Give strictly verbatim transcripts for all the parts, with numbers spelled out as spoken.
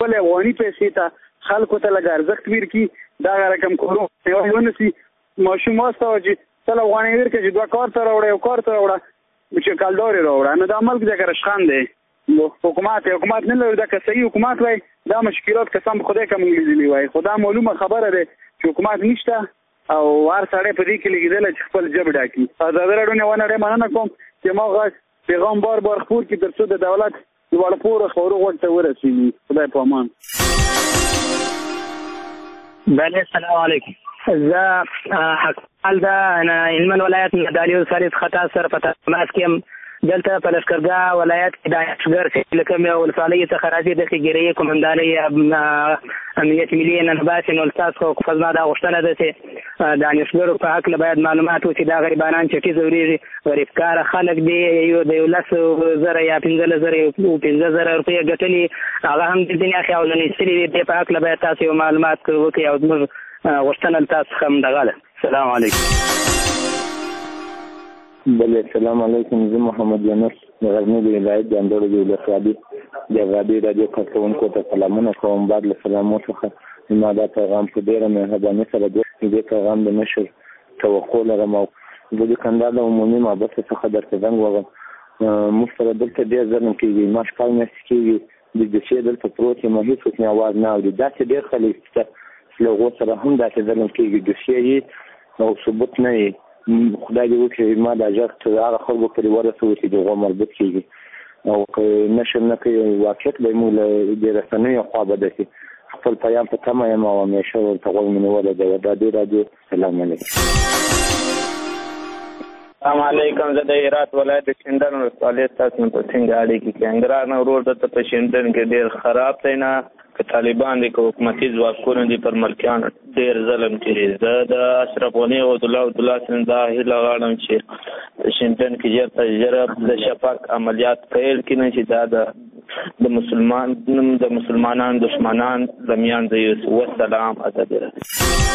خپل افغاني پیسې ته خلکو ته لږ ارزښت ورکړي، دغه رقم کورونه ونیسي. ماشوم واستوه چې سل افغانۍ ورکړه چې دوه کار ته راوړه یو کار ته راوړه چې کلدارې راوړه. نو دا ملک ځکه رشخند دی. حکومت حکومت نه لري، دا که صحیح حکومت وای دا مشکلات قسم خدای کوم انګلیزي وای. خدا معلومه خبره ده چې حکومت نشته او هر سړی په دې کې لګیدل چې خپل جب ډاکي. ازادي راډیو نه ونه مننه کوم چې ما غواړم پیغام بار بار خپور کې ترڅو د دولت لوړ پوره خبرو ورته ورسېږي. خدای په امان. بله السلام علیکم. زه حقال ده انا هلمند ولایت مدالیو سریس خطا سر په تماس کې دلته په لښکرګاه ولایت کې د عسکر چې لکه مې ولسوالۍ څخه راځي د ښېګیرۍ قومندانۍ امنیت ملي نن باسي. نو ستاسو خو زما دا غوښتنه ده چې د انیسګرو په هکله باید معلومات وکړي. دا غریبانان چې ټیز ورېږي غریب کاره خلک دي، یو د یو لس زره یا پنځلس زره پنځه زره روپۍ ګټلي هغه هم د دنیا کې او نېستلي دي. دې په هکله باید تاسو یو معلومات وکړئ او زموږ غوښتنه له تاسو څخه هم دغه ده. السلام علیکم. بله السلام علیکم. زه محمد یونس د غزني د ولایت د اندړو د ولسوالۍ د ازادي راډیو کارکوونکو ته سلامونه کوم. بعد له سلامو څخه زما دا پیغام په ډېره مهرباني سره دې پیغام د نشر توقع لرم او زه د کندهار د عمومي محبس څخه درته زنګ وهم. موږ سره دلته ډېر ظلم کېږي، ما شپږ میاشتې کېږي د دوسیې دلته پروت یم، هېڅوک مې اواز نه اوري. داسې ډېر خلک شته له هغو سره هم داسې ظلم کېږي، دوسیې یې او ثبوت نه یې. خدای دې وکړي ما دا غږ تر هغه خلکو پورې ورسوي چې د هغو مربوط کېږي او که نشر نه کوي واقعیت به موږ له دې رسنیو خوا به داسې خپل پیام په تمه یم او همیشه ورته غوږ مې نیولی دی. ازادي راډیو سلام علیکم. السلام علیکم. زه د هرات ولایت د شینډن ولسوالۍ ستاسو نه په څنګه اړیکې کې انګرار نه ورور دلته په شینډن کې ډېر خراب دی نه که طالبان دي که حکومتي ځواکونه دي پر ملکیانو ډېر ظلم کوي. زه د اشرف غني او عبدالله عبدالله سره دا هیله غواړم چې په شینډن کې ژر تر ژره د شفاق عملیات پیل کړي چې دا د د مسلمان د مسلمانانو دشمنان له منځه یوسي. والسلام. ازادي راډیو.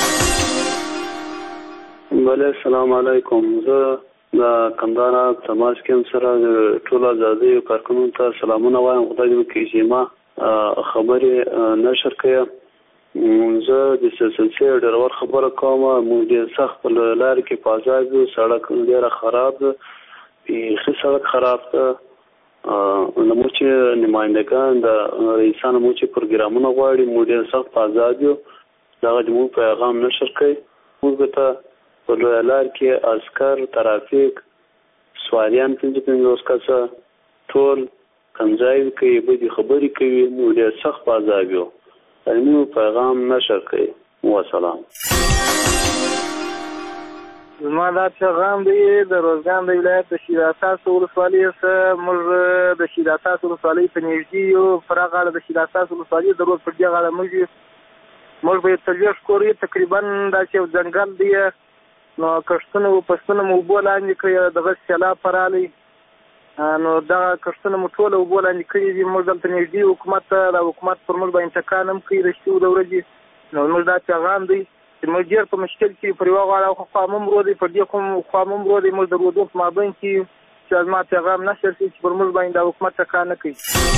بله السلام علیکم. زه د کندهار تماس کې سره د ټول ازادي کارکوونکو ته سلامونه وایم. خدای دې وکړي چې ما خبرې نشر کړم. زه د سلسلې ډرور خبره کوم. موږ ډېر سخت په لارې کې په عذاب یو، سړک ډېره خراب ده، بیخي سړک خراب ده. موږ چې نمایندګان د رئیسانو موږ چې پروګرامونه غواړي موږ ډېر سخت په عذاب یو. دغه د موږ پیغام نشر کوي. موږ ته په لویه لار کې عسکر، ترافیک، سواریان پنځه پنځوس کسه ټول کنځاوي کوي، بدې خبرې کوي. موږ ډېر سخت په عذاب یو. موږ پیغام نشر کوي. والسلام. زما دا پیغام دی د روزګان د ولایت د شیر اساس ولسوالۍ څخه. موږ د شیر اساس ولسوالۍ په نږدې یو، پر هغه غاړه د شیر اساس ولسوالۍ د روډ پر دې غاړه موږ موږ به څلوېښت کور یو تقریبا داسې یو ځنګل دی. نو کښتونه و پسونه مو اوبو لاندې کړي، دغه سیلاب په راغلی نو دغه کښتونه مو ټوله اوبو لاندې کړي دي. موږ دلته نږدې حکومت ته د حکومت پر موږ باندې ټکان هم کوي د شپې د ورځې. نو موږ دا پیغام دی چې موږ ډېر په مشکل کې پر یوه غاړه خوا مو مرو دی، پر دې کوم خوا مو مرو دی. موږ د رودو په مابین کې چې زما پیغام نشر شي چې پر موږ باندې د حکومت ټکان نه کوي.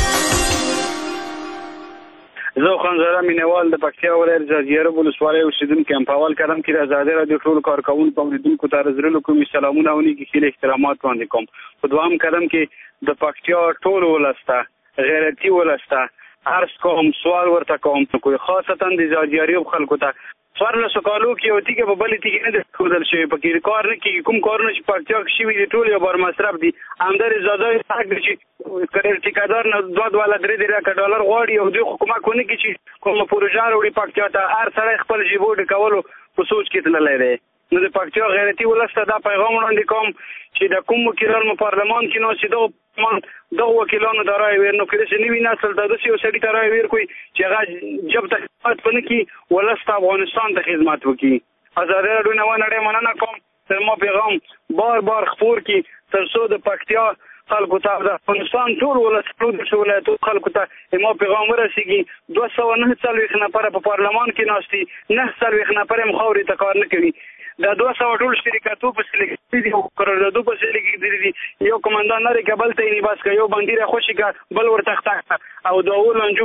زه خانزاده مینوال د پکتیا ولایت ځاځي ولسوالۍ اوسېدونکی یم. په اول قدم کې د ازادي راډیو ټولو کارکوونکو او اورېدونکو ته زړه کومې سلامونه او نیکې هیلې احترامات وړاندې کوم. په دوهم قدم کې د پکتیا ټول ولس ته غیرتي ولس ته عرض کوم، سوال ورته کوم کوي خاصتا د ځاځي خلکو ته. څوارلسو کالو کې یو تیږه په بلې تیږې نه ده ښودل شوې، پکې کار نه کېږي. کوم کارونه چې پکتیا کې شوي دي ټول یو بار مصرف دي. همدارې زاده حق دی چې که ټیکهدار نه دوه دوه درې درې لکه ډالر غواړي او دوی خو کومک ونه کړي چې کومه پروژه راوړي پکتیا ته. هر سړی خپل جیبو ډکولو په سوچ کې تللی دی. نو د پکتیا غیرتي ولس ته دا پیغام وړاندې کوم چې د کوم وکیلان مو پارلمان کې ناست دغه دغه وکیلانو ته رایې ور نو کړي چې نوي نسل ته داسې یو سړي ته رایې ور کوي چې هغه جب ته خدمت ونه کړي، ولس ته افغانستان ته خدمت وکړي. ازادي راډیو نه ونړۍ مننه کوم تر ما پیغام بار بار خپور کړي تر څو د پکتیا خلکو ته د افغانستان ټول ولس ولایتو خلکو ته ما پیغام ورسېږي. دوه سوه نه څلوېښت نفره په پارلمان کې ناست دي، نه څلوېښت نفر یې خاورې ته کار نه کوي. دا دوه سوه ټول شرکتو پسې لګېدلي دي، قراردادو پسې لګېدلي دي. یو کماندان لرې که بل ته یې بس که یو بندي را خوشي که بل ورته ښکته او د هغو لانجو